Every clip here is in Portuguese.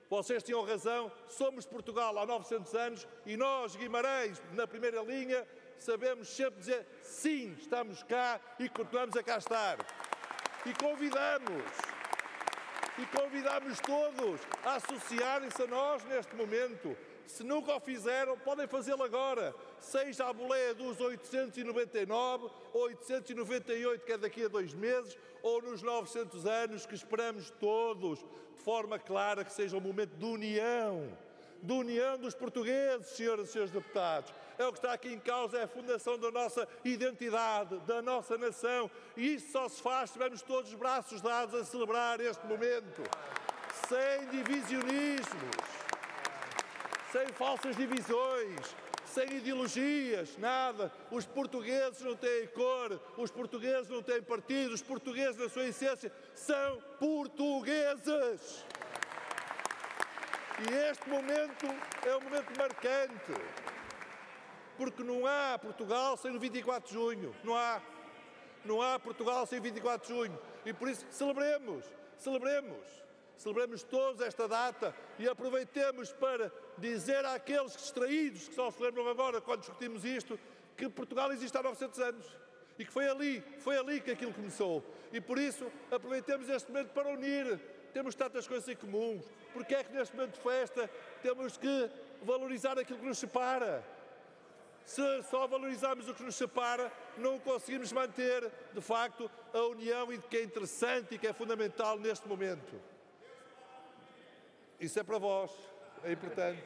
Vocês tinham razão, somos Portugal há 900 anos e nós, Guimarães, na primeira linha, sabemos sempre dizer sim, estamos cá e continuamos a cá estar. E convidamos todos a associarem-se a nós neste momento. Se nunca o fizeram, podem fazê-lo agora, seja a boleia dos 899, 898, que é daqui a 2 meses, ou nos 900 anos, que esperamos todos, de forma clara, que seja um momento de união dos portugueses, senhoras e senhores deputados. É o que está aqui em causa, é a fundação da nossa identidade, da nossa nação, e isso só se faz se estivermos todos os braços dados a celebrar este momento, sem divisionismos, sem falsas divisões, sem ideologias, nada. Os portugueses não têm cor, os portugueses não têm partido, os portugueses, na sua essência, são portugueses. E este momento é um momento marcante, porque não há Portugal sem o 24 de junho, não há Portugal sem 24 de junho, e por isso celebremos todos esta data e aproveitemos para dizer àqueles distraídos que só se lembram agora, quando discutimos isto, que Portugal existe há 900 anos e que foi ali que aquilo começou. E por isso aproveitemos este momento para unir. Temos tantas coisas em comum. Porque é que neste momento de festa temos que valorizar aquilo que nos separa? Se só valorizarmos o que nos separa, não conseguimos manter, de facto, a união, e que é interessante e que é fundamental neste momento. Isso é para vós. É importante.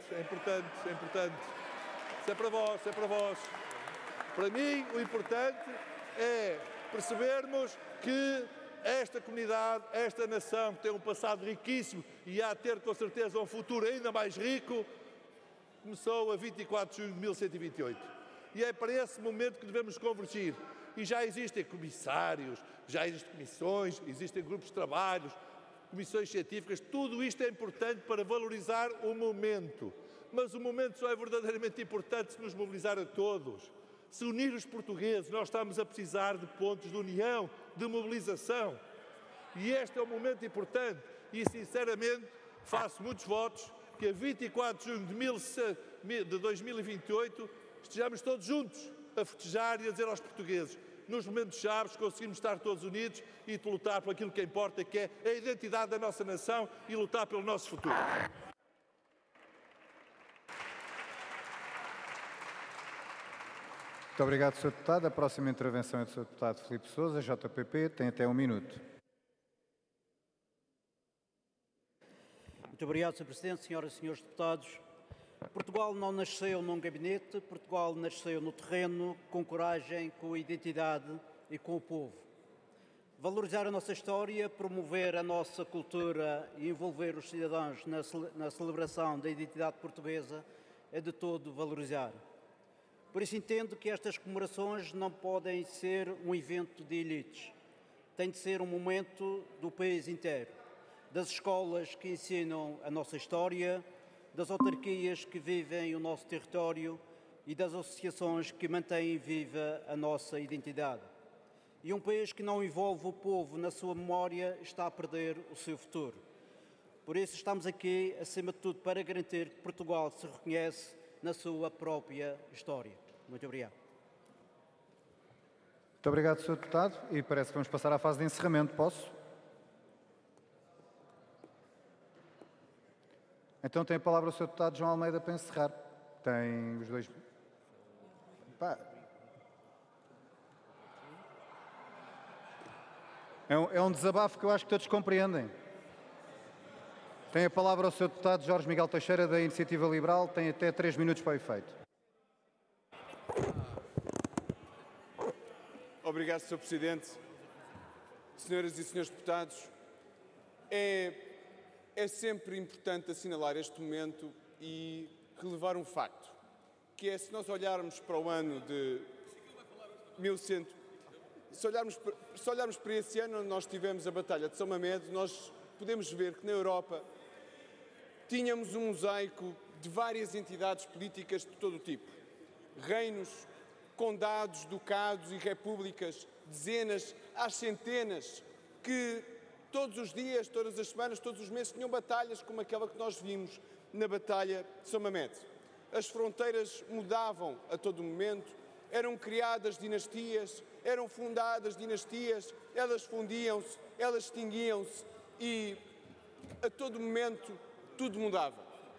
Isso é para vós. Para mim, o importante é percebermos que esta comunidade, esta nação, que tem um passado riquíssimo e há a ter, com certeza, um futuro ainda mais rico, começou a 24 de junho de 1128. E é para esse momento que devemos convergir. E já existem comissários, já existem comissões, existem grupos de trabalhos, comissões científicas, tudo isto é importante para valorizar o momento. Mas o momento só é verdadeiramente importante se nos mobilizar a todos. Se unir os portugueses, nós estamos a precisar de pontos de união, de mobilização. E este é um momento importante. E, sinceramente, faço muitos votos que a 24 de junho de 2028 estejamos todos juntos a festejar e a dizer aos portugueses: nos momentos chaves conseguimos estar todos unidos e de lutar por aquilo que importa, que é a identidade da nossa nação, e lutar pelo nosso futuro. Muito obrigado, Sr. Deputado. A próxima intervenção é do Sr. Deputado Filipe Sousa, JPP. Tem até 1 minuto. Muito obrigado, Sr. Presidente, senhoras e senhores deputados. Portugal não nasceu num gabinete, Portugal nasceu no terreno, com coragem, com identidade e com o povo. Valorizar a nossa história, promover a nossa cultura e envolver os cidadãos na celebração da identidade portuguesa é de todo valorizar. Por isso entendo que estas comemorações não podem ser um evento de elites. Tem de ser um momento do país inteiro, das escolas que ensinam a nossa história, das autarquias que vivem o nosso território e das associações que mantêm viva a nossa identidade. E um país que não envolve o povo na sua memória está a perder o seu futuro. Por isso estamos aqui, acima de tudo, para garantir que Portugal se reconhece na sua própria história. Muito obrigado. Muito obrigado, Sr. Deputado. E parece que vamos passar à fase de encerramento. Posso? Então tem a palavra o Sr. Deputado João Almeida para encerrar. Tem os 2... É um desabafo que eu acho que todos compreendem. Tem a palavra o Sr. Deputado Jorge Miguel Teixeira, da Iniciativa Liberal. Tem até 3 minutos para o efeito. Obrigado, Sr. Presidente. Senhoras e senhores deputados, é sempre importante assinalar este momento e relevar um facto, que é, se nós olharmos para o ano de 1100, se olharmos para esse ano onde nós tivemos a Batalha de São Mamede, nós podemos ver que na Europa tínhamos um mosaico de várias entidades políticas de todo o tipo. Reinos, condados, ducados e repúblicas, dezenas às centenas, que todos os dias, todas as semanas, todos os meses, tinham batalhas como aquela que nós vimos na Batalha de São Mamede. As fronteiras mudavam a todo momento, eram criadas dinastias, eram fundadas dinastias, elas fundiam-se, elas extinguiam-se e a todo momento tudo mudava.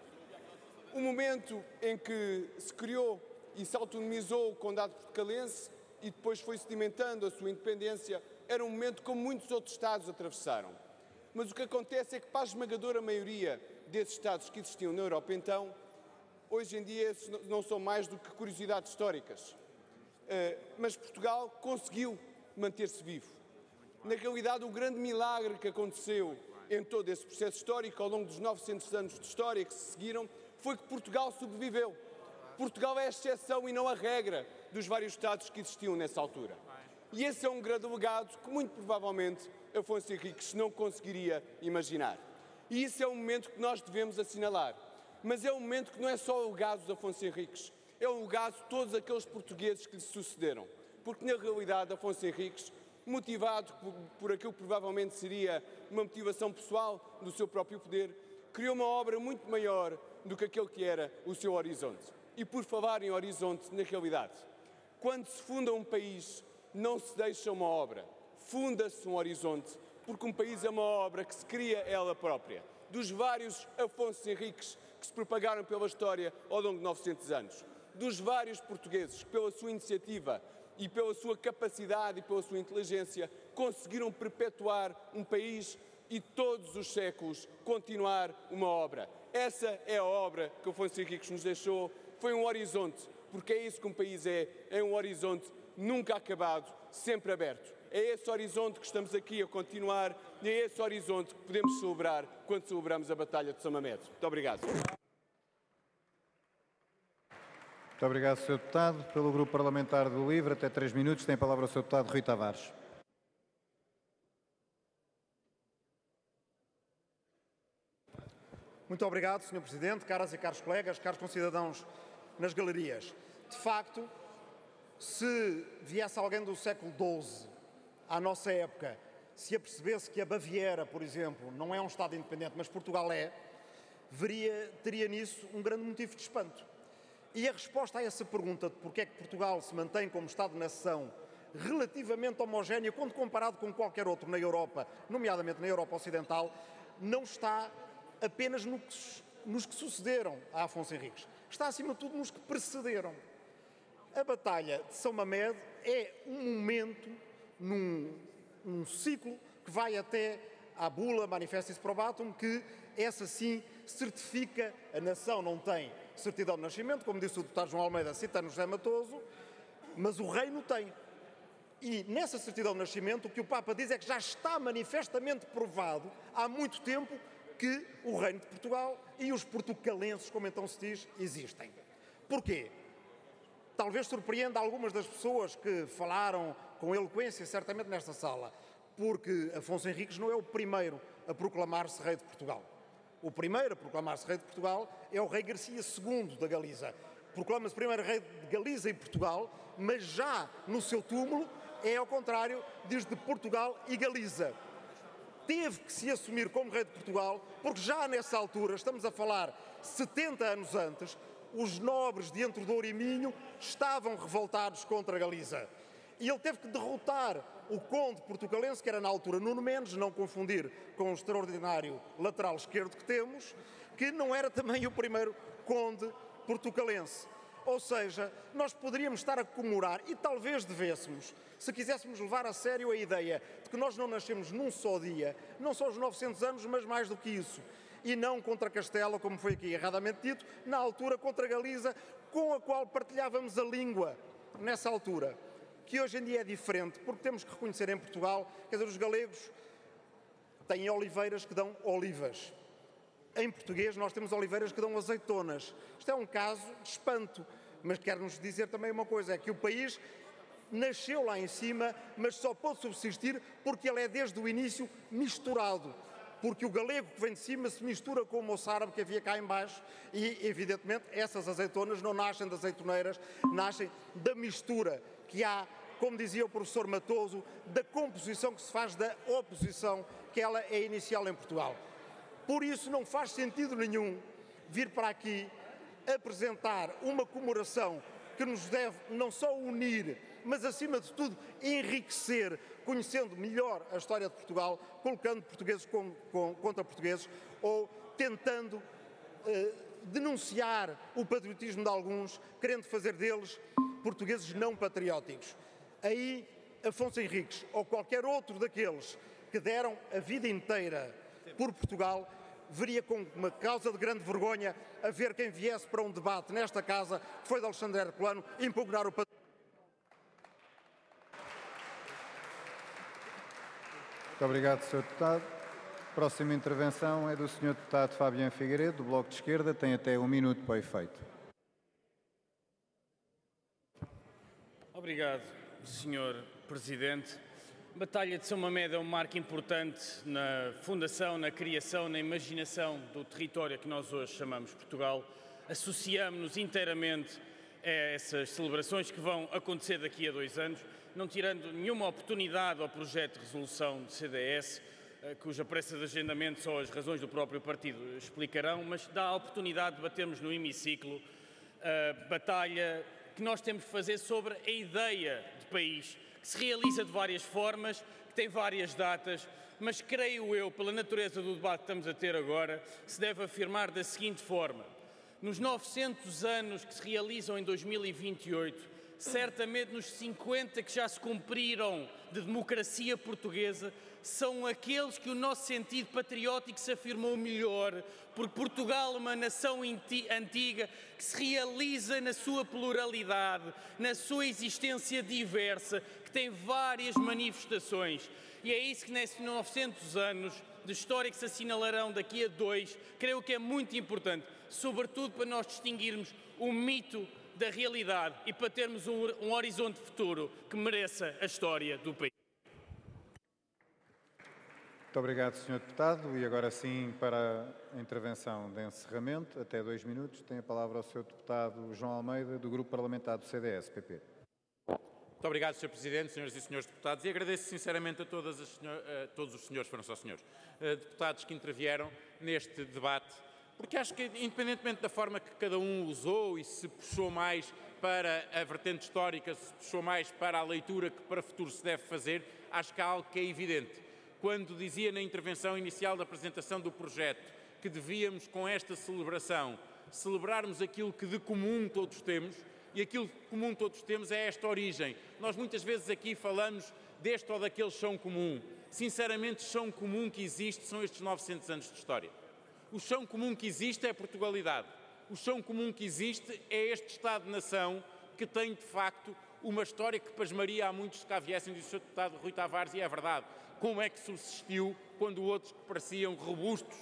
O momento em que se criou e se autonomizou o Condado Portucalense e depois foi sedimentando a sua independência, era um momento como muitos outros Estados atravessaram. Mas o que acontece é que para a esmagadora maioria desses Estados que existiam na Europa então, hoje em dia não são mais do que curiosidades históricas. Mas Portugal conseguiu manter-se vivo. Na realidade, o grande milagre que aconteceu em todo esse processo histórico, ao longo dos 900 anos de história que se seguiram, foi que Portugal sobreviveu. Portugal é a exceção e não a regra dos vários Estados que existiam nessa altura. E esse é um grande legado que, muito provavelmente, Afonso Henriques não conseguiria imaginar. E isso é um momento que nós devemos assinalar. Mas é um momento que não é só o legado de Afonso Henriques, é o legado de todos aqueles portugueses que lhe sucederam. Porque, na realidade, Afonso Henriques, motivado por aquilo que provavelmente seria uma motivação pessoal do seu próprio poder, criou uma obra muito maior do que aquele que era o seu horizonte. E por falar em horizonte, na realidade, quando se funda um país, não se deixa uma obra, funda-se um horizonte, porque um país é uma obra que se cria ela própria. Dos vários Afonso Henriques que se propagaram pela história ao longo de 900 anos, dos vários portugueses que, pela sua iniciativa e pela sua capacidade e pela sua inteligência, conseguiram perpetuar um país e todos os séculos continuar uma obra. Essa é a obra que Afonso Henriques nos deixou. Foi um horizonte, porque é isso que um país é um horizonte nunca acabado, sempre aberto. É esse horizonte que estamos aqui a continuar e é esse horizonte que podemos celebrar quando celebramos a Batalha de São Mamede. Muito obrigado. Muito obrigado, Sr. Deputado. Pelo Grupo Parlamentar do LIVRE, até 3 minutos, tem a palavra o Sr. Deputado Rui Tavares. Muito obrigado, Sr. Presidente, caras e caros colegas, caros concidadãos nas galerias. De facto, se viesse alguém do século XII à nossa época, se apercebesse que a Baviera, por exemplo, não é um Estado independente, mas Portugal é, teria nisso um grande motivo de espanto. E a resposta a essa pergunta de porque é que Portugal se mantém como Estado-nação relativamente homogéneo quando comparado com qualquer outro na Europa, nomeadamente na Europa Ocidental, não está apenas nos que sucederam a Afonso Henriques. Está, acima de tudo, nos que precederam. A Batalha de São Mamede é um momento num ciclo que vai até à bula Manifestis Probatum, que essa sim certifica a nação, não tem certidão de nascimento, como disse o deputado João Almeida, citando José Matoso, mas o reino tem. E nessa certidão de nascimento, o que o Papa diz é que já está manifestamente provado há muito tempo que o reino de Portugal e os portucalenses, como então se diz, existem. Porquê? Talvez surpreenda algumas das pessoas que falaram com eloquência, certamente, nesta sala, porque Afonso Henriques não é o primeiro a proclamar-se rei de Portugal. O primeiro a proclamar-se rei de Portugal é o rei Garcia II da Galiza. Proclama-se primeiro rei de Galiza e Portugal, mas já no seu túmulo é ao contrário, diz de Portugal e Galiza. Teve que se assumir como rei de Portugal, porque já nessa altura, estamos a falar 70 anos antes, os nobres de Entre Douro e Minho estavam revoltados contra a Galiza. E ele teve que derrotar o conde portucalense, que era na altura Nuno Mendes, não confundir com o extraordinário lateral esquerdo que temos, que não era também o primeiro conde portucalense. Ou seja, nós poderíamos estar a comemorar, e talvez devêssemos, se quiséssemos levar a sério a ideia de que nós não nascemos num só dia, não só os 900 anos, mas mais do que isso, e não contra Castela, como foi aqui erradamente dito, na altura contra Galiza, com a qual partilhávamos a língua, nessa altura, que hoje em dia é diferente, porque temos que reconhecer em Portugal, quer dizer, os galegos têm oliveiras que dão olivas. Em português nós temos oliveiras que dão azeitonas. Isto é um caso de espanto, mas quer-nos dizer também uma coisa, é que o país nasceu lá em cima, mas só pôde subsistir porque ele é desde o início misturado. Porque o galego que vem de cima se mistura com o moçárabe que havia cá em baixo e, evidentemente, essas azeitonas não nascem de azeitoneiras, nascem da mistura que há, como dizia o professor Matoso, da composição que se faz da oposição que ela é inicial em Portugal. Por isso não faz sentido nenhum vir para aqui apresentar uma comemoração que nos deve não só unir, mas acima de tudo enriquecer, conhecendo melhor a história de Portugal, colocando portugueses contra portugueses ou tentando denunciar o patriotismo de alguns, querendo fazer deles portugueses não patrióticos. Aí Afonso Henriques ou qualquer outro daqueles que deram a vida inteira por Portugal veria com uma causa de grande vergonha a ver quem viesse para um debate nesta casa, que foi de Alexandre Herculano, impugnar o patriotismo. Muito obrigado, Sr. Deputado. Próxima intervenção é do Sr. Deputado Fabiano Figueiredo, do Bloco de Esquerda. Tem até 1 minuto para o efeito. Obrigado, Sr. Presidente. A Batalha de São Mamede é um marco importante na fundação, na criação, na imaginação do território que nós hoje chamamos Portugal. Associamos-nos inteiramente a essas celebrações que vão acontecer daqui a 2 anos, não tirando nenhuma oportunidade ao projeto de resolução do CDS, cuja pressa de agendamento só as razões do próprio partido explicarão, mas dá a oportunidade de batermos no hemiciclo a batalha que nós temos de fazer sobre a ideia de país, que se realiza de várias formas, que tem várias datas, mas creio eu, pela natureza do debate que estamos a ter agora, se deve afirmar da seguinte forma: nos 900 anos que se realizam em 2028, certamente nos 50 que já se cumpriram de democracia portuguesa, são aqueles que o nosso sentido patriótico se afirmou melhor, porque Portugal é uma nação antiga que se realiza na sua pluralidade, na sua existência diversa, que tem várias manifestações. E é isso que nesses 900 anos de história que se assinalarão daqui a 2, creio que é muito importante, sobretudo para nós distinguirmos o mito da realidade e para termos um horizonte futuro que mereça a história do país. Muito obrigado, Sr. Deputado. E agora sim, para a intervenção de encerramento, até 2 minutos, tem a palavra o Sr. Deputado João Almeida, do Grupo Parlamentar do CDS-PP. Muito obrigado, Sr. Presidente, senhoras e senhores deputados, e agradeço sinceramente a todos os senhores, foram só senhores, deputados que intervieram neste debate, porque acho que, independentemente da forma que cada um usou e se puxou mais para a vertente histórica, se puxou mais para a leitura que para o futuro se deve fazer, acho que há algo que é evidente. Quando dizia na intervenção inicial da apresentação do projeto que devíamos, com esta celebração, celebrarmos aquilo que de comum todos temos, e aquilo que de comum todos temos é esta origem. Nós muitas vezes aqui falamos deste ou daquele chão comum. Sinceramente, o chão comum que existe são estes 900 anos de história. O chão comum que existe é a Portugalidade. O chão comum que existe é este Estado-nação que tem, de facto, uma história que pasmaria a muitos que cá viessem, disse o Sr. Deputado Rui Tavares, e é verdade. Como é que subsistiu quando outros que pareciam robustos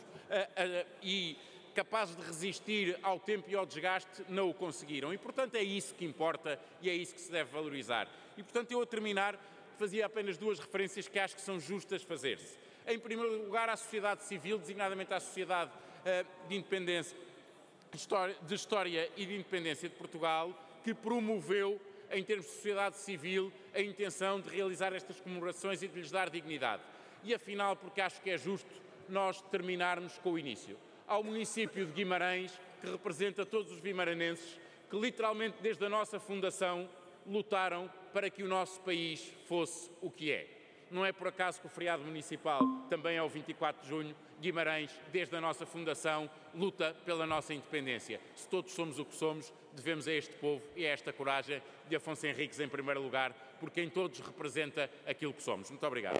e capazes de resistir ao tempo e ao desgaste não o conseguiram? E, portanto, é isso que importa e é isso que se deve valorizar. E, portanto, eu a terminar fazia apenas 2 referências que acho que são justas fazer-se. Em primeiro lugar, à sociedade civil, designadamente à sociedade de independência, de História e de Independência de Portugal, que promoveu, em termos de sociedade civil, a intenção de realizar estas comemorações e de lhes dar dignidade. E, afinal, porque acho que é justo nós terminarmos com o início. Ao município de Guimarães, que representa todos os guimaranenses, que literalmente desde a nossa fundação lutaram para que o nosso país fosse o que é. Não é por acaso que o feriado municipal também é o 24 de junho. Guimarães, desde a nossa fundação, luta pela nossa independência. Se todos somos o que somos, devemos a este povo e a esta coragem de Afonso Henriques em primeiro lugar, porque em todos representa aquilo que somos. Muito obrigado.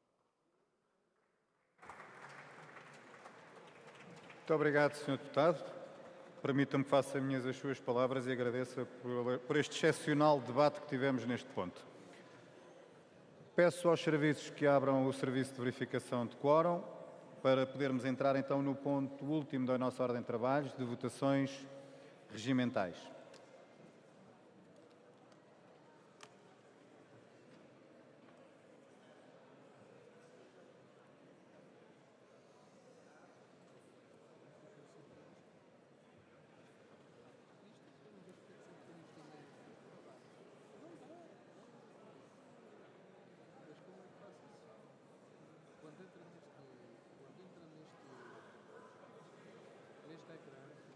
Muito obrigado, Sr. Deputado. Permita-me que faça minhas as suas palavras e agradeça por este excepcional debate que tivemos neste ponto. Peço aos serviços que abram o serviço de verificação de quórum para podermos entrar então no ponto último da nossa ordem de trabalhos, de votações regimentais.